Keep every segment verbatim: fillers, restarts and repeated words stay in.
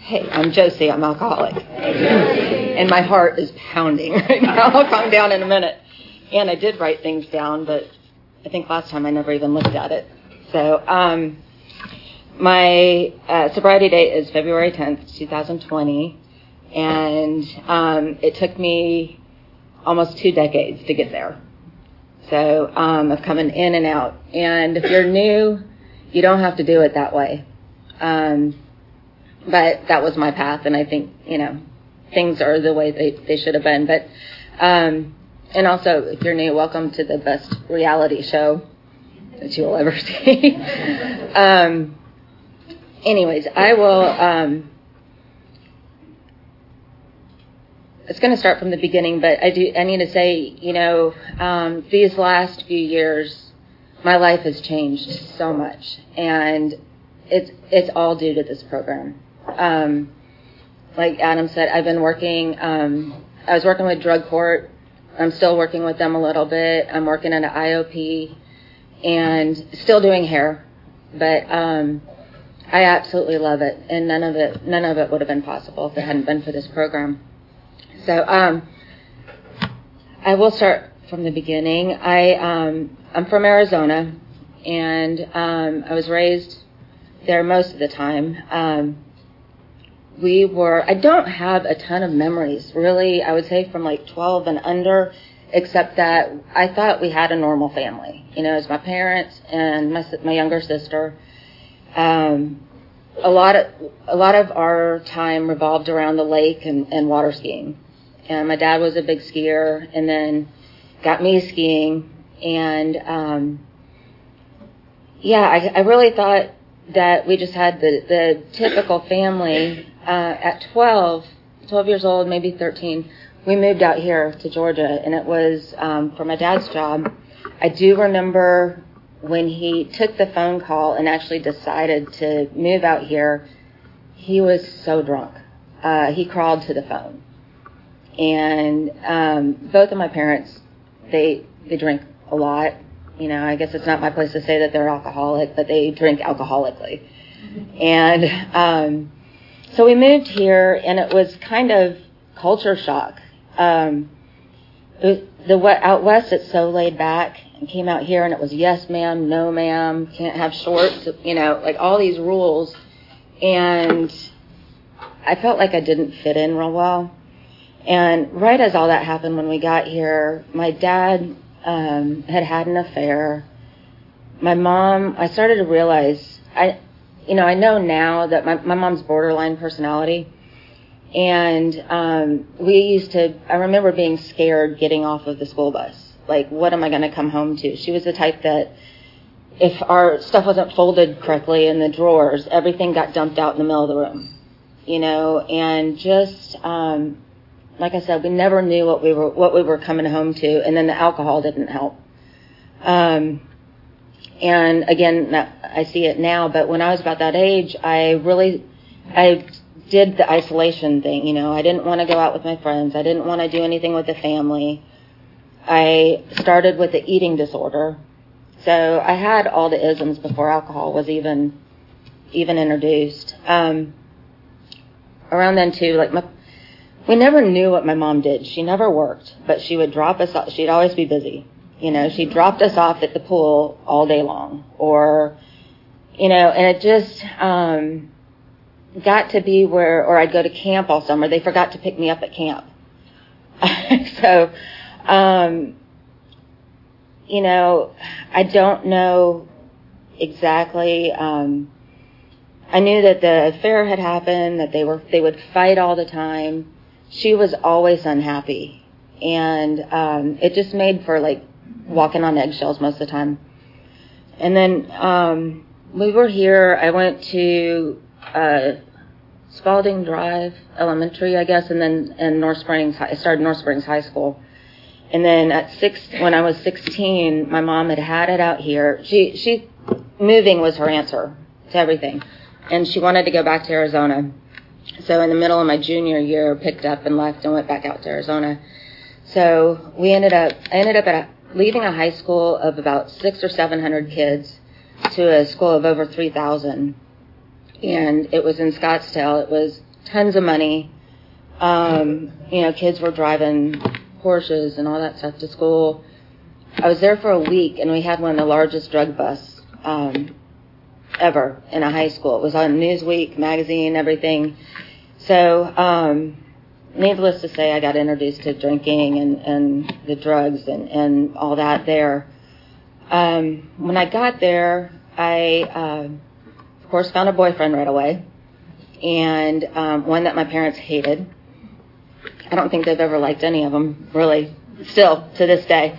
Hey, I'm Josie, I'm alcoholic. And my heart is pounding right now. I'll calm down in a minute. And I did write things down, but I think last time I never even looked at it. So um, my uh, sobriety date is February tenth, twenty twenty. And um, it took me almost two decades to get there. So um, of coming in and out. And if you're new, you don't have to do it that way. Um, but that was my path, and I think, you know, things are the way they, they should have been. But um, and also, if you're new, welcome to the best reality show that you'll ever see. um, anyways, I will... Um, It's going to start from the beginning, but I do. I need to say, you know, um, these last few years, my life has changed so much, and it's it's all due to this program. Um, like Adam said, I've been working. Um, I was working with Drug Court. I'm still working with them a little bit. I'm working at an I O P, and still doing hair, but um, I absolutely love it, and none of it none of it would have been possible if it hadn't been for this program. So um, I will start from the beginning. I, um, I'm from Arizona, and um, I was raised there most of the time. Um, we were, I don't have a ton of memories, really, I would say from like twelve and under, except that I thought we had a normal family. You know, it was my parents and my, my younger sister. Um, a lot of, a lot of our time revolved around the lake and, and water skiing. And my dad was a big skier, and then got me skiing. And, um, yeah, I, I really thought that we just had the, the typical family. Uh, at twelve, twelve years old, maybe thirteen, we moved out here to Georgia, and it was um, for my dad's job. I do remember when he took the phone call and actually decided to move out here, he was so drunk. Uh, he crawled to the phone. And um, both of my parents, they they drink a lot. You know, I guess it's not my place to say that they're alcoholic, but they drink alcoholically. And um, so we moved here, and it was kind of culture shock. Um, it, the out west, it's so laid back, and came out here, and it was yes, ma'am, no, ma'am, can't have shorts, you know, like all these rules. And I felt like I didn't fit in real well. And right as all that happened when we got here, my dad um, had had an affair. My mom, I started to realize, I, you know, I know now that my, my mom's borderline personality. And um, we used to, I remember being scared getting off of the school bus. Like, what am I going to come home to? She was the type that if our stuff wasn't folded correctly in the drawers, everything got dumped out in the middle of the room. You know, and just... Um, Like I said, we never knew what we were what we were coming home to, and then the alcohol didn't help. Um, and again, I see it now, but when I was about that age, I really, I did the isolation thing. You know, I didn't want to go out with my friends. I didn't want to do anything with the family. I started with the eating disorder, so I had all the isms before alcohol was even even introduced. Um, around then too, like my. We never knew what my mom did. She never worked, but she would drop us off. She'd always be busy. You know, she dropped us off at the pool all day long. Or, you know, and it just um, got to be where, or I'd go to camp all summer. They forgot to pick me up at camp. so, um, you know, I don't know exactly. Um, I knew that the affair had happened, that they were they would fight all the time. She was always unhappy, and um, it just made for, like, walking on eggshells most of the time. And then um, we were here. I went to uh, Spalding Drive Elementary, I guess, and then and North Springs. I started North Springs High School. And then at six, when I was sixteen, my mom had had it out here. She she moving was her answer to everything, and she wanted to go back to Arizona. So in the middle of my junior year, picked up and left and went back out to Arizona. So we ended up, I ended up at a, leaving a high school of about six or seven hundred kids to a school of over three thousand. And it was in Scottsdale. It was tons of money. Um, you know, kids were driving Porsches and all that stuff to school. I was there for a week, and we had one of the largest drug busts um, ever in a high school. It was on Newsweek magazine, everything. So, um, needless to say, I got introduced to drinking and, and the drugs and, and all that there. Um, when I got there, I, uh, of course, found a boyfriend right away, and um, one that my parents hated. I don't think they've ever liked any of them, really, still, to this day.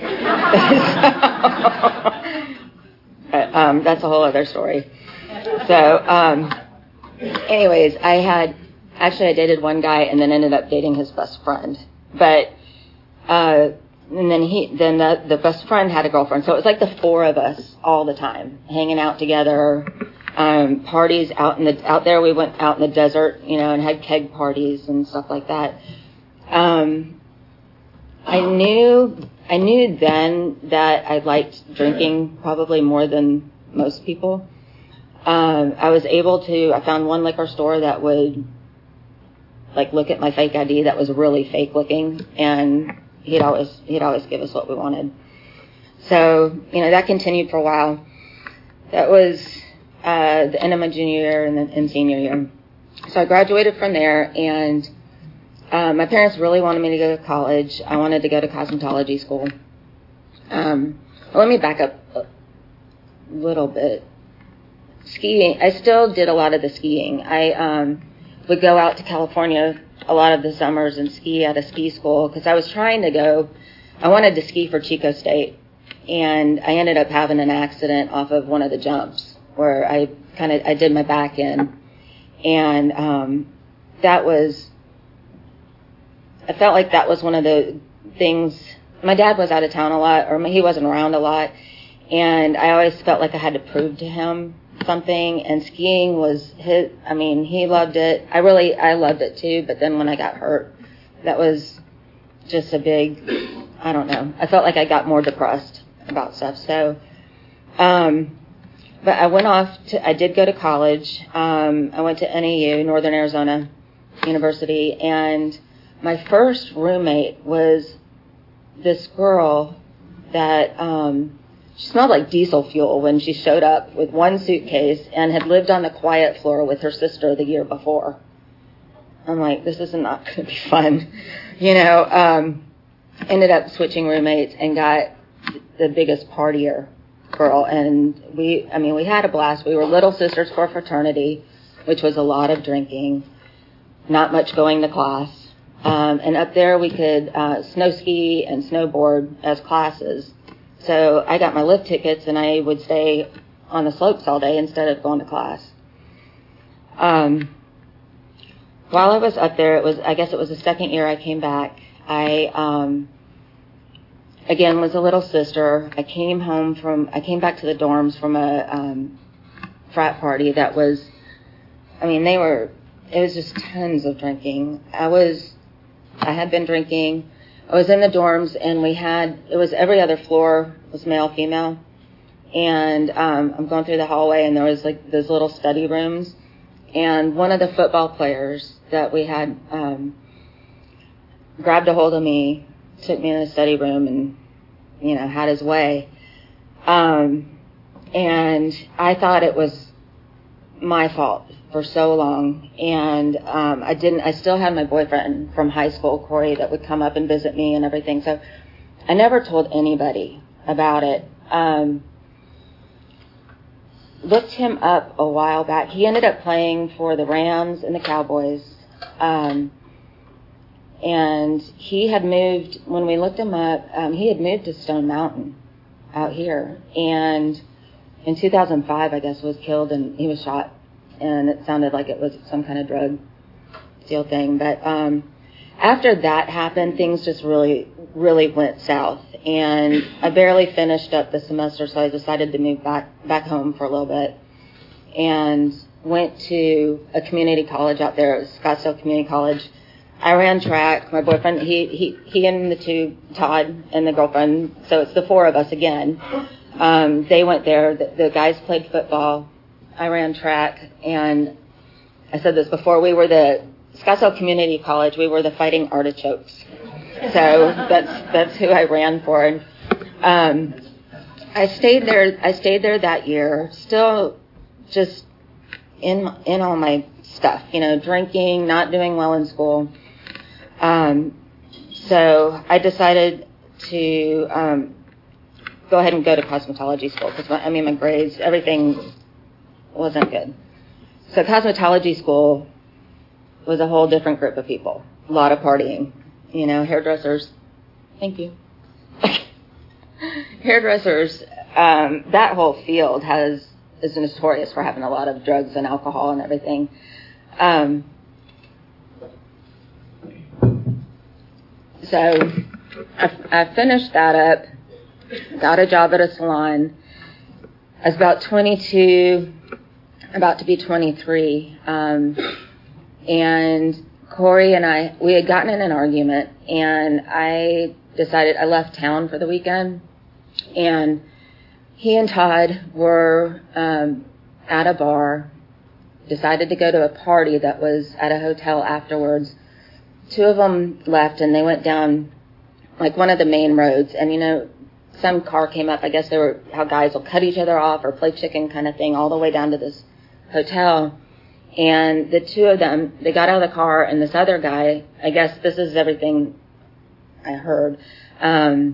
so, um, that's a whole other story. So, um, anyways, I had, actually I dated one guy and then ended up dating his best friend. But, uh, and then he, then the, the best friend had a girlfriend. So it was like the four of us all the time, hanging out together, um, parties out in the, out there. We went out in the desert, you know, and had keg parties and stuff like that. Um, I knew, I knew then that I liked drinking probably more than most people. Um, I was able to, I found one liquor store that would, like, look at my fake I D that was really fake looking, and he'd always, he'd always give us what we wanted. So, you know, that continued for a while. That was, uh, the end of my junior year and then and senior year. So I graduated from there, and Uh, my parents really wanted me to go to college. I wanted to go to cosmetology school. Um, well, let me back up a little bit. Skiing. I still did a lot of the skiing. I um, would go out to California a lot of the summers and ski at a ski school because I was trying to go. I wanted to ski for Chico State, and I ended up having an accident off of one of the jumps where I kind of I did my back in, and um, that was. I felt like that was one of the things. My dad was out of town a lot, or he wasn't around a lot, and I always felt like I had to prove to him something, and skiing was his, I mean, he loved it. I really, I loved it too, but then when I got hurt, that was just a big, I don't know. I felt like I got more depressed about stuff, so, um, but I went off to, I did go to college. Um, I went to N A U, Northern Arizona University, and my first roommate was this girl that um, she smelled like diesel fuel when she showed up with one suitcase and had lived on the quiet floor with her sister the year before. I'm like, this is not going to be fun. You know, um, ended up switching roommates and got the biggest partier girl. And we, I mean, we had a blast. We were little sisters for fraternity, which was a lot of drinking, not much going to class. Um, and up there we could uh, snow ski and snowboard as classes. So I got my lift tickets and I would stay on the slopes all day instead of going to class. Um, while I was up there, it was I guess it was the second year I came back. I um, again was a little sister. I came home from I came back to the dorms from a um, frat party that was, I mean they were it was just tons of drinking. I was. I had been drinking. I was in the dorms, and we had, it was every other floor was male, female. And um, I'm going through the hallway, and there was like those little study rooms. And one of the football players that we had um, grabbed a hold of me, took me in the study room, and, you know, had his way. Um, and I thought it was my fault for so long, and um, I didn't. I still had my boyfriend from high school, Corey, that would come up and visit me and everything. So I never told anybody about it. Um, looked him up a while back. He ended up playing for the Rams and the Cowboys, um, and he had moved. When we looked him up, um, he had moved to Stone Mountain out here, and in two thousand five, I guess, was killed, and he was shot. And it sounded like it was some kind of drug deal thing. But um, after that happened, things just really, really went south. And I barely finished up the semester, so I decided to move back back home for a little bit. And went to a community college out there. It was Scottsdale Community College. I ran track. My boyfriend, he, he, he and the two, Todd and the girlfriend, so it's the four of us again. Um, they went there. The, the guys played football. I ran track, and I said this before, we were the Scottsdale Community College, we were the Fighting Artichokes. So that's that's who I ran for. And um, I stayed there. I stayed there that year, still just in in all my stuff, you know, drinking, not doing well in school. Um, so I decided to um, go ahead and go to cosmetology school because I mean my grades, everything wasn't good. So cosmetology school was a whole different group of people, a lot of partying, you know, hairdressers. Thank you. Hairdressers, um, that whole field has is notorious for having a lot of drugs and alcohol and everything. Um, so I, I finished that up, got a job at a salon. I was about twenty-two, about to be twenty-three, um, and Corey and I, we had gotten in an argument, and I decided, I left town for the weekend, and he and Todd were um, at a bar, decided to go to a party that was at a hotel afterwards. Two of them left, and they went down, like, one of the main roads, and, you know, some car came up. I guess they were how guys will cut each other off or play chicken kind of thing all the way down to this hotel. And the two of them, they got out of the car, and this other guy, I guess this is everything I heard, um,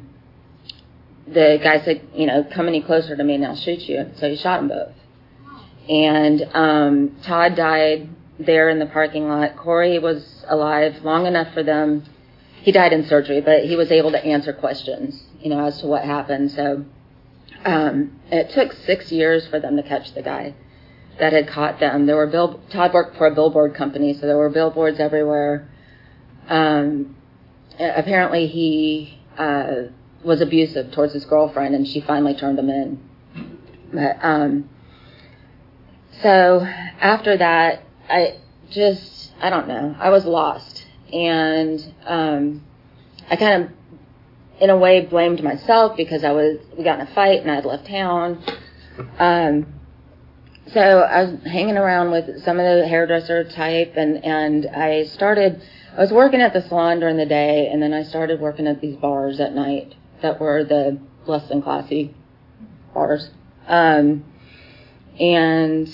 the guy said, you know, come any closer to me and I'll shoot you. So he shot them both. And um, Todd died there in the parking lot. Corey was alive long enough for them. He died in surgery, but he was able to answer questions, you know, as to what happened. So um, it took six years for them to catch the guy that had caught them. There were bill- Todd worked for a billboard company, so there were billboards everywhere. Um, apparently he uh, was abusive towards his girlfriend, and she finally turned him in. But um, so after that, I just, I don't know, I was lost. And um, I kind of, in a way, blamed myself because I was, we got in a fight and I had left town. Um, so I was hanging around with some of the hairdresser type, and, and I started, I was working at the salon during the day, and then I started working at these bars at night that were the less than classy bars. Um, and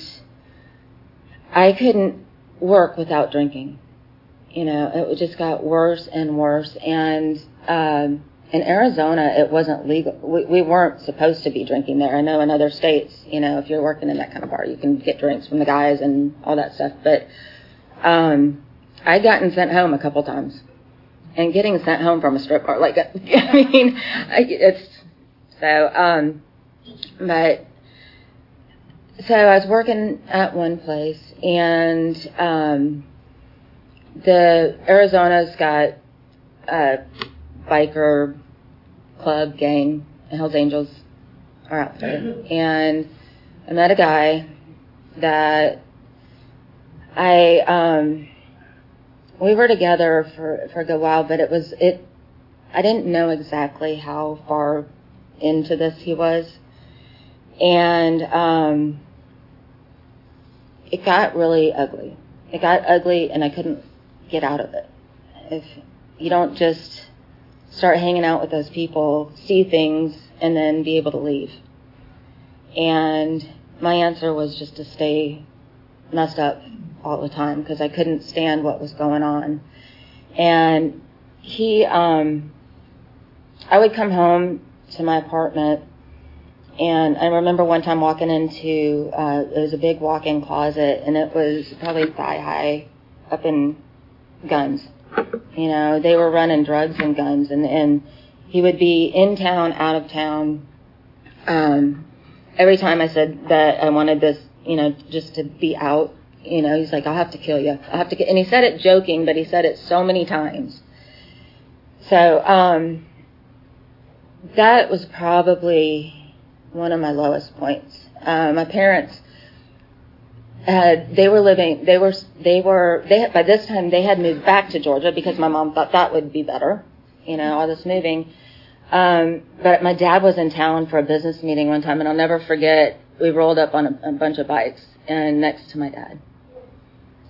I couldn't work without drinking. You know, it just got worse and worse. And um, in Arizona, it wasn't legal. We, we weren't supposed to be drinking there. I know in other states, you know, if you're working in that kind of bar, you can get drinks from the guys and all that stuff. But um, I'd gotten sent home a couple times. And getting sent home from a strip bar, like, I mean, it's, so, um, but, so I was working at one place, and um, the Arizona's got a biker club gang, Hells Angels are out there, and I met a guy that I, um, we were together for, for a good while, but it was, it, I didn't know exactly how far into this he was. And, um, it got really ugly. It got ugly and I couldn't get out of it. If you don't just start hanging out with those people, see things, and then be able to leave. And my answer was just to stay messed up all the time because I couldn't stand what was going on. And he, um, I would come home to my apartment, and I remember one time walking into, uh, it was a big walk-in closet, and it was probably thigh-high up in guns. You know, they were running drugs and guns, and, and he would be in town, out of town. Um, every time I said that I wanted this, you know, just to be out, you know, he's like, I'll have to kill you. I'll have to get, and he said it joking, but he said it so many times. So, um, that was probably one of my lowest points. Uh, my parents had, they were living, they were, they were, they had, by this time they had moved back to Georgia because my mom thought that would be better, you know, all this moving. Um, but my dad was in town for a business meeting one time, and I'll never forget, we rolled up on a, a bunch of bikes and next to my dad.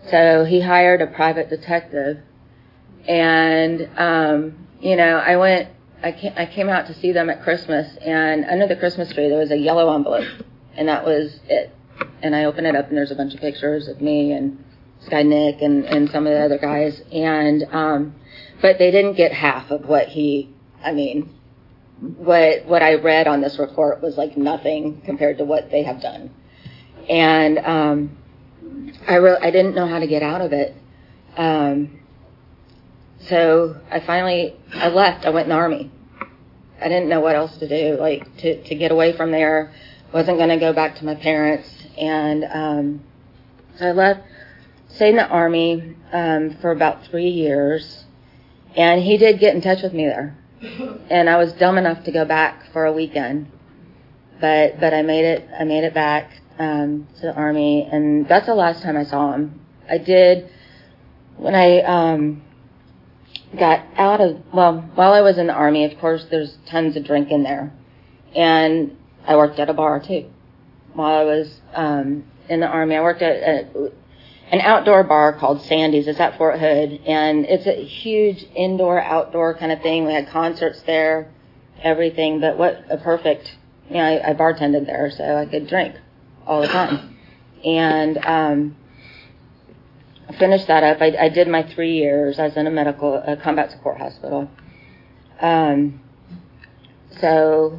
So he hired a private detective, and um, you know, I went. I came, I came out to see them at Christmas, and under the Christmas tree there was a yellow envelope, and that was it. And I opened it up, and there's a bunch of pictures of me and this guy Nick and, and some of the other guys, and um, but they didn't get half of what he. I mean, what what I read on this report was like nothing compared to what they have done, and um, I re- I didn't know how to get out of it. Um, So I finally, I left. I went in the Army. I didn't know what else to do, like to, to get away from there. Wasn't going to go back to my parents. And um, so I left, stayed in the Army um, for about three years. And he did get in touch with me there. And I was dumb enough to go back for a weekend. But but I made it, I made it back um, to the Army. And that's the last time I saw him. I did, when I... Um, got out of, well, while I was in the Army, of course, there's tons of drink in there. And I worked at a bar, too. While I was um, in the Army, I worked at a, an outdoor bar called Sandy's. It's at Fort Hood. And it's a huge indoor-outdoor kind of thing. We had concerts there, everything. But what a perfect, you know, I, I bartended there, so I could drink all the time. And um finished that up. I, I did my three years. I was in a medical, a combat support hospital. Um, so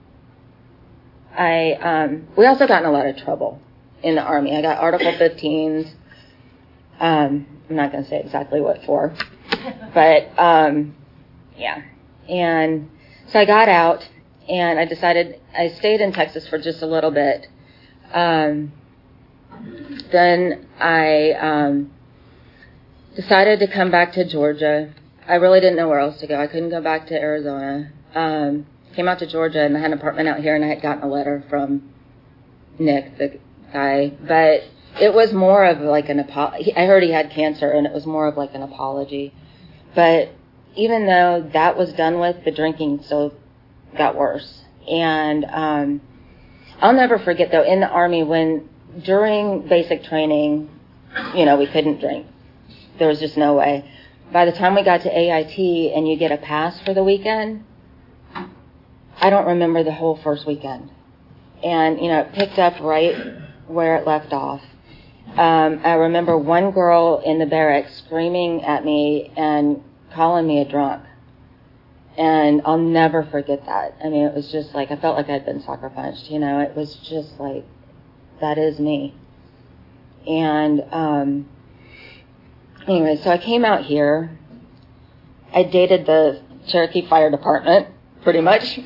I, um, we also got in a lot of trouble in the Army. I got Article fifteens. Um, I'm not going to say exactly what for, but um, yeah. And so I got out, and I decided I stayed in Texas for just a little bit. Um, then I um, decided to come back to Georgia. I really didn't know where else to go. I couldn't go back to Arizona. Um, came out to Georgia, and I had an apartment out here, and I had gotten a letter from Nick, the guy. But it was more of like an apology. I heard he had cancer, and it was more of like an apology. But even though that was done with, the drinking still got worse. And um, I'll never forget, though, in the Army, when during basic training, you know, we couldn't drink. There was just no way. By the time we got to A I T and you get a pass for the weekend, I don't remember the whole first weekend. And, you know, it picked up right where it left off. Um, I remember one girl in the barracks screaming at me and calling me a drunk. And I'll never forget that. I mean, it was just like, I felt like I'd been sucker punched, you know. It was just like, that is me. And um, anyway, so I came out here. I dated the Cherokee Fire Department, pretty much.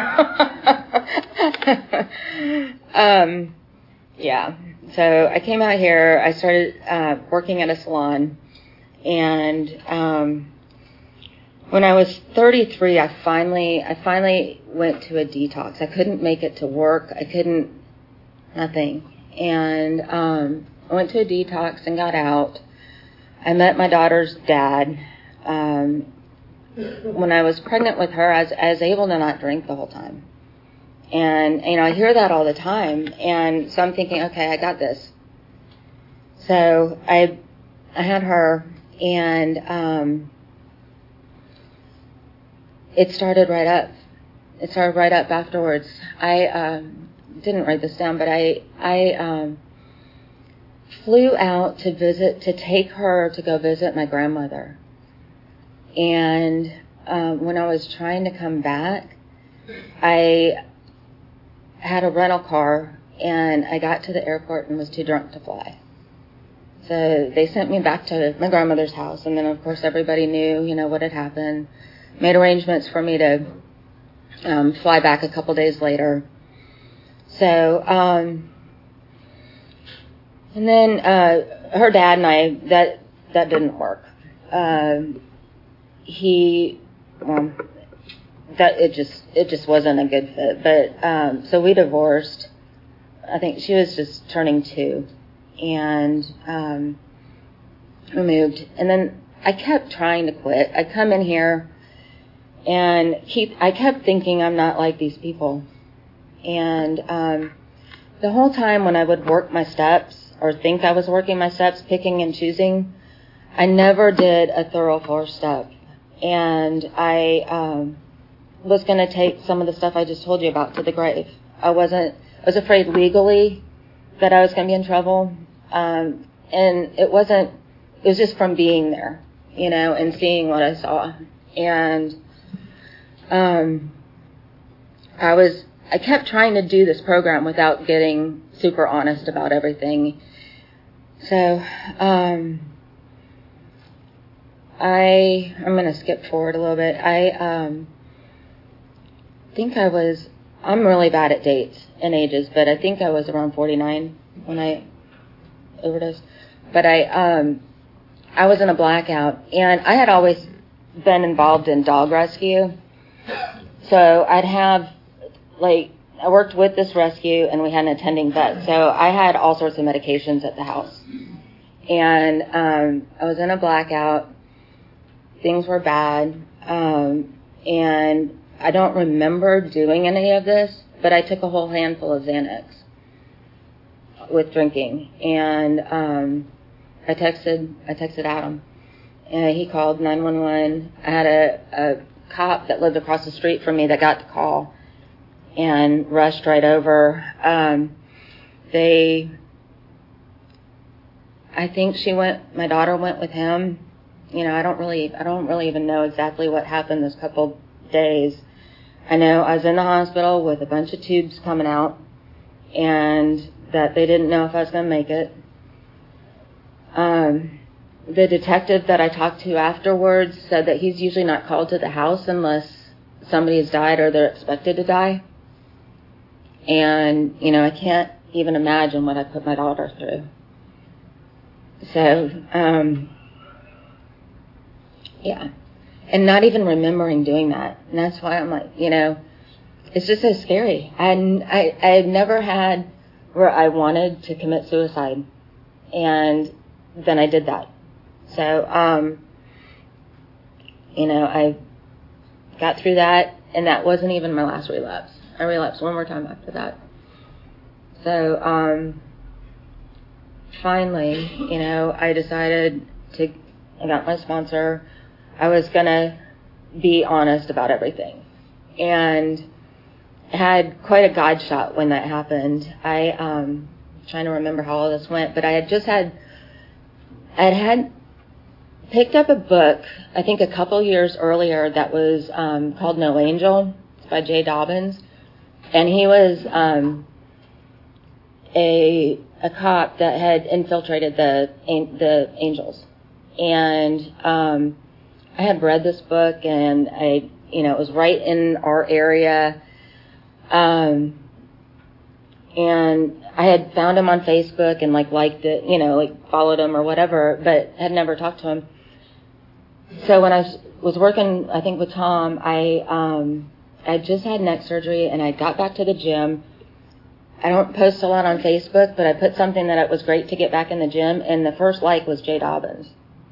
um, yeah. So I came out here. I started uh, working at a salon. And um, when I was thirty-three, I finally, I finally went to a detox. I couldn't make it to work. I couldn't, nothing. And um, I went to a detox and got out. I met my daughter's dad. Um, when I was pregnant with her, I was, I was able to not drink the whole time. And, you know, I hear that all the time. And so I'm thinking, okay, I got this. So I I had her, and um, it started right up. It started right up afterwards. I um, didn't write this down, but I, I um, flew out to visit, to take her to go visit my grandmother. And um, when I was trying to come back, I had a rental car, and I got to the airport and was too drunk to fly. So they sent me back to my grandmother's house, and then of course everybody knew, you know, what had happened. Made arrangements for me to um, fly back a couple days later. So, um, and then uh, her dad and I, that that didn't work. Um, he, well, that it just it just wasn't a good fit. But um, so we divorced. I think she was just turning two, and um, we moved. And then I kept trying to quit. I come in here and keep. I kept thinking I'm not like these people. And um, the whole time when I would work my steps, or think I was working my steps, picking and choosing. I never did a thorough four-step. And I um, was going to take some of the stuff I just told you about to the grave. I wasn't, I was afraid legally that I was going to be in trouble. Um, and it wasn't, it was just from being there, you know, and seeing what I saw. And um, I was, I kept trying to do this program without getting super honest about everything. So, um, I, I'm going to skip forward a little bit. I, um, think I was, I'm really bad at dates and ages, but I think I was around forty-nine when I overdosed. But I, um, I was in a blackout, and I had always been involved in dog rescue. So I'd have, like, I worked with this rescue, and we had an attending vet. So I had all sorts of medications at the house. And um, I was in a blackout. Things were bad. Um, and I don't remember doing any of this, but I took a whole handful of Xanax with drinking. And um, I texted I texted Adam. And he called nine one one. I had a, a cop that lived across the street from me that got the call and rushed right over. Um, they, I think she went, my daughter went with him. You know, I don't really, I don't really even know exactly what happened this couple days. I know I was in the hospital with a bunch of tubes coming out, and that they didn't know if I was going to make it. Um, the detective that I talked to afterwards said that he's usually not called to the house unless somebody has died or they're expected to die. And, you know, I can't even imagine what I put my daughter through. So, um, yeah. And not even remembering doing that. And that's why I'm like, you know, it's just so scary. And I, I had never had where I wanted to commit suicide. And then I did that. So, um, you know, I got through that, and that wasn't even my last relapse. I relapsed one more time after that. So, um, finally, you know, I decided to, I got my sponsor. I was going to be honest about everything. And had quite a God shot when that happened. I, um, I'm trying to remember how all this went, but I had just had, I had had picked up a book, I think a couple years earlier, that was um, called No Angel. It's by Jay Dobbins. And he was um, a a cop that had infiltrated the the Angels. And um, I had read this book, and I, you know, it was right in our area. Um, and I had found him on Facebook and like liked it, you know, like followed him or whatever, but had never talked to him. So when I was working, I think with Tom, I um, I just had neck surgery, and I got back to the gym. I don't post a lot on Facebook, but I put something that it was great to get back in the gym, and the first like was Jay Dobbins.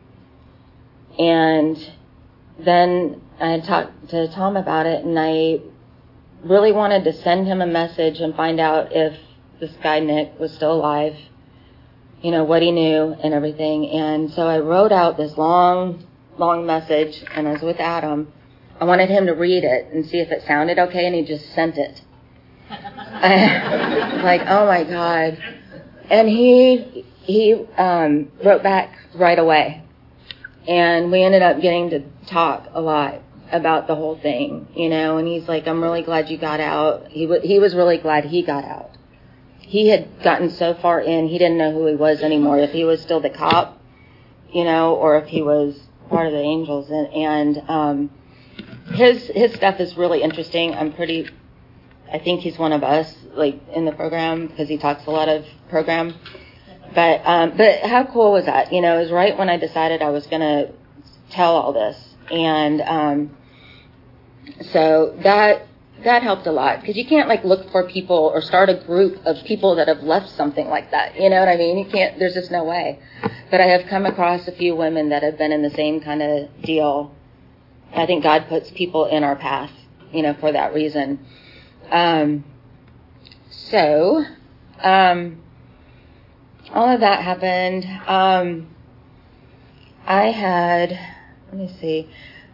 And then I had talked to Tom about it, and I really wanted to send him a message and find out if this guy Nick was still alive, you know, what he knew and everything. And so I wrote out this long, long message, and I was with Adam. I wanted him to read it and see if it sounded okay, and he just sent it. I was like, oh my God. And he he um, wrote back right away. And we ended up getting to talk a lot about the whole thing, you know, and he's like, I'm really glad you got out. He w- he was really glad he got out. He had gotten so far in, he didn't know who he was anymore, if he was still the cop, you know, or if he was part of the Angels. And, and um, his his stuff is really interesting. I'm pretty, I think he's one of us, like, in the program, because he talks a lot of program. But um, but how cool was that? You know, it was right when I decided I was going to tell all this. And um, so that that helped a lot, because you can't like look for people or start a group of people that have left something like that. You know what I mean? You can't. There's just no way. But I have come across a few women that have been in the same kind of deal. I think God puts people in our path, you know, for that reason. Um, so, um, all of that happened. Um, I had, let me see,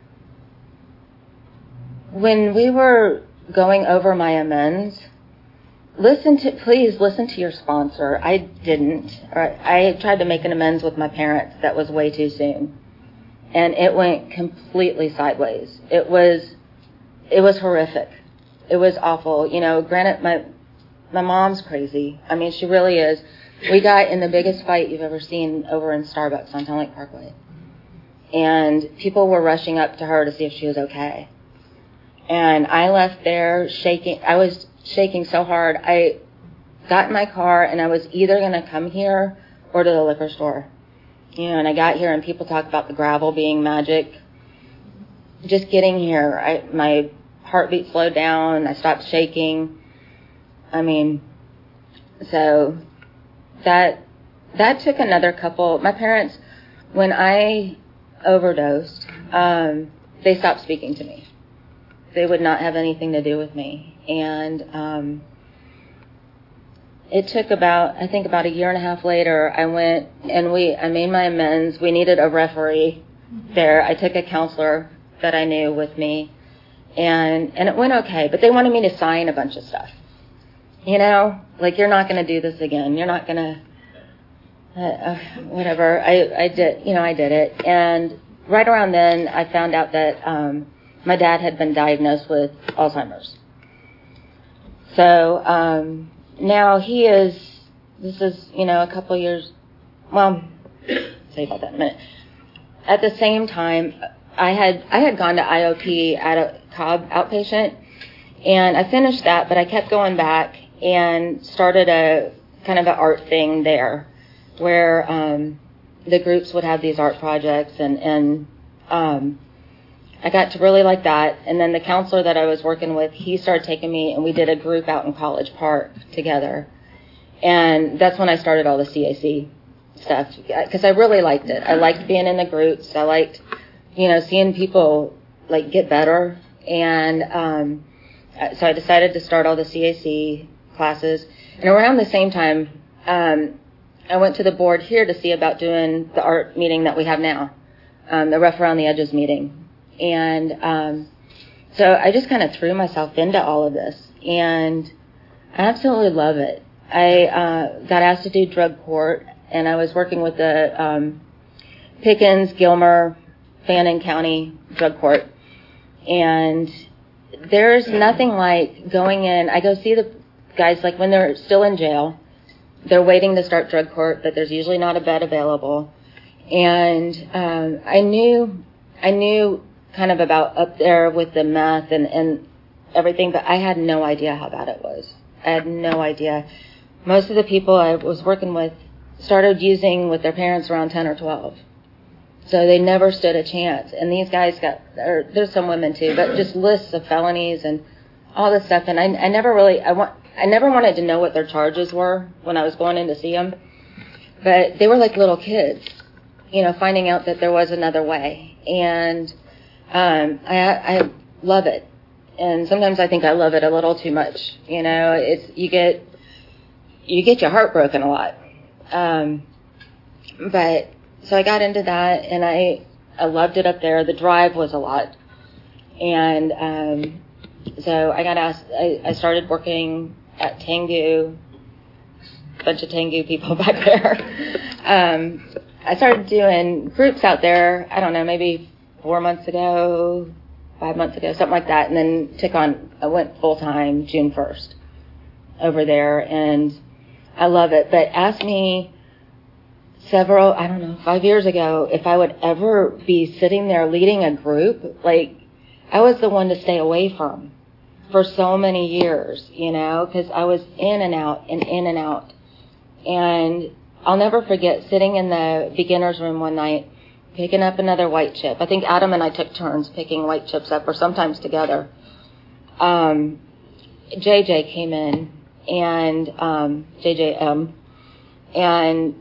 when we were going over my amends, listen to, please listen to your sponsor. I didn't. Or I tried to make an amends with my parents. That was way too soon. And it went completely sideways. It was, it was horrific. It was awful. You know, granted, my, my mom's crazy. I mean, she really is. We got in the biggest fight you've ever seen over in Starbucks on Town Lake Parkway. And people were rushing up to her to see if she was okay. And I left there shaking. I was shaking so hard. I got in my car and I was either going to come here or to the liquor store. You know, and I got here and people talk about the gravel being magic. Just getting here, I, my heartbeat slowed down. I stopped shaking. I mean, so that that took another couple. My parents, when I overdosed, um, they stopped speaking to me. They would not have anything to do with me. And um, it took about, I think about a year and a half later, I went and we, I made my amends. We needed a referee there. I took a counselor that I knew with me, and and it went okay. But they wanted me to sign a bunch of stuff. You know, like, you're not going to do this again. You're not going to, uh, uh, whatever. I, I did, you know, I did it. And right around then, I found out that um, my dad had been diagnosed with Alzheimer's. So um, now he is, this is, you know, a couple years, well, I'll say about that in a minute. At the same time, I had I had gone to I O P at a Cobb outpatient, and I finished that, but I kept going back and started a kind of an art thing there, where um, the groups would have these art projects, and, and um, I got to really like that. And then the counselor that I was working with, he started taking me, and we did a group out in College Park together. And that's when I started all the C A C stuff, because I really liked it. I liked being in the groups. I liked, you know, seeing people, like, get better. And um, so I decided to start all the C A C classes. And around the same time, um, I went to the board here to see about doing the art meeting that we have now, um, the Rough Around the Edges meeting. And um, so I just kind of threw myself into all of this, and I absolutely love it. I uh, got asked to do drug court, and I was working with the um, Pickens, Gilmer, Fannin County drug court. And there's nothing like going in. I go see the guys, like, when they're still in jail. They're waiting to start drug court, but there's usually not a bed available. And um, I knew, I knew kind of about up there with the meth and, and everything, but I had no idea how bad it was. I had no idea. Most of the people I was working with started using with their parents around ten or twelve. So they never stood a chance. And these guys got, or there's some women too, but just lists of felonies and all this stuff. And I, I never really, I want, I never wanted to know what their charges were when I was going in to see them. But they were like little kids, you know, finding out that there was another way. And um, I, I love it. And sometimes I think I love it a little too much. You know, it's, you get, you get your heart broken a lot. Um, but, so I got into that, and I, I loved it up there. The drive was a lot. And um, so I got asked, I, I started working at Tengu, a bunch of Tengu people back there. Um, I started doing groups out there, I don't know, maybe four months ago, five months ago, something like that. And then took on, I went full-time June first over there, and I love it. But ask me several, I don't know, five years ago, if I would ever be sitting there leading a group. Like, I was the one to stay away from for so many years, you know, because I was in and out and in and out. And I'll never forget sitting in the beginner's room one night, picking up another white chip. I think Adam and I took turns picking white chips up, or sometimes together. Um, J J came in, and um, J J M, and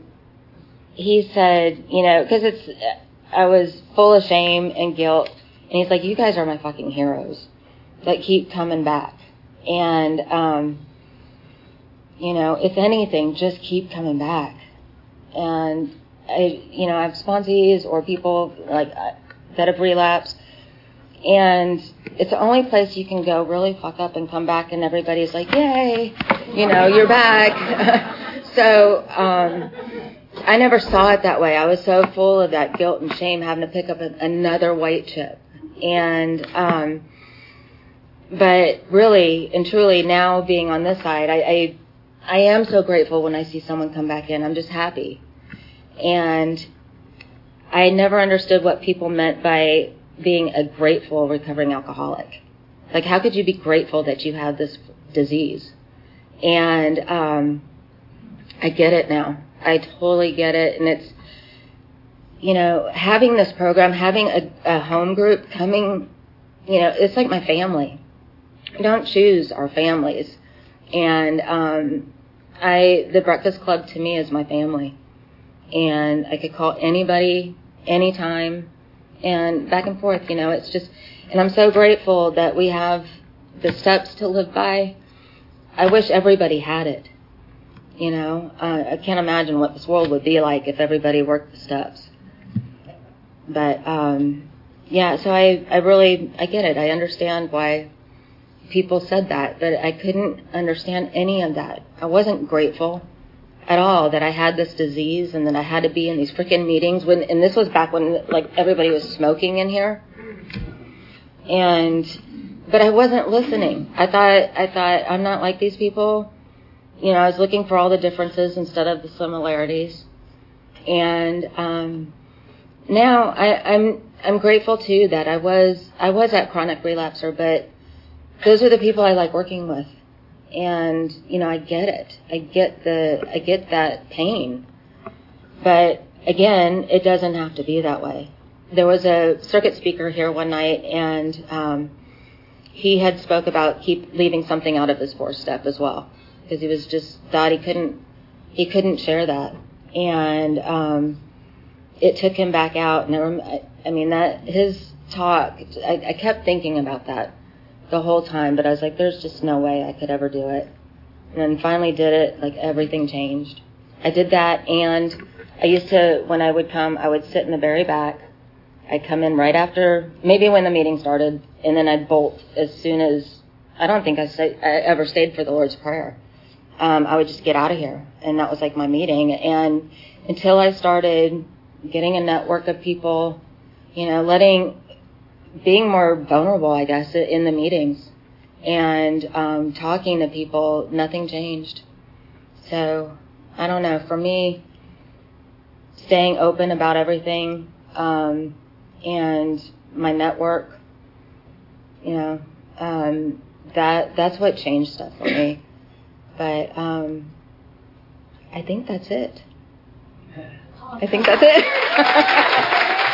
he said, you know, because it's, I was full of shame and guilt, and he's like, you guys are my fucking heroes that keep coming back. And, um, you know, if anything, just keep coming back. and I, you know, I have sponsees or people like uh, that have relapsed, and it's the only place you can go really fuck up and come back, and everybody's like, yay, you know, you're back. So um, I never saw it that way. I was so full of that guilt and shame having to pick up a, another white chip. And, um, but really and truly now being on this side, I, I, I am so grateful when I see someone come back in. I'm just happy. And I never understood what people meant by being a grateful recovering alcoholic. Like, how could you be grateful that you have this disease? And, um, I get it now. I totally get it. And it's, you know, having this program, having a, a home group coming, you know, it's like my family. We don't choose our families. And um, I, the Breakfast Club to me is my family. And I could call anybody, anytime, and back and forth, you know, it's just, and I'm so grateful that we have the steps to live by. I wish everybody had it. You know, uh, I can't imagine what this world would be like if everybody worked the steps. But, um, yeah, so I, I really, I get it. I understand why people said that, but I couldn't understand any of that. I wasn't grateful at all that I had this disease and that I had to be in these freaking meetings when, and this was back when, like, everybody was smoking in here. And, but I wasn't listening. I thought, I thought, I'm not like these people. You know, I was looking for all the differences instead of the similarities. And um, now I, I'm I'm grateful too that I was I was that chronic relapser, but those are the people I like working with. And you know, I get it. I get the I get that pain. But again, it doesn't have to be that way. There was a circuit speaker here one night, and um, he had spoke about keep leaving something out of his fourth step as well. Because he was just thought he couldn't he couldn't share that, and um, it took him back out. And I, I mean that his talk, I, I kept thinking about that the whole time. But I was like, there's just no way I could ever do it. And then finally did it. Like everything changed. I did that, and I used to when I would come, I would sit in the very back. I'd come in right after, maybe when the meeting started, and then I'd bolt as soon as. I don't think I, stay, I ever stayed for the Lord's Prayer. Um, I would just get out of here, and that was like my meeting. And until I started getting a network of people, you know, letting, being more vulnerable, I guess, in the meetings, and um, talking to people, nothing changed. So, I don't know, for me, staying open about everything, um, and my network, you know, um, that that's what changed stuff for me. But um, I think that's it. I think that's it.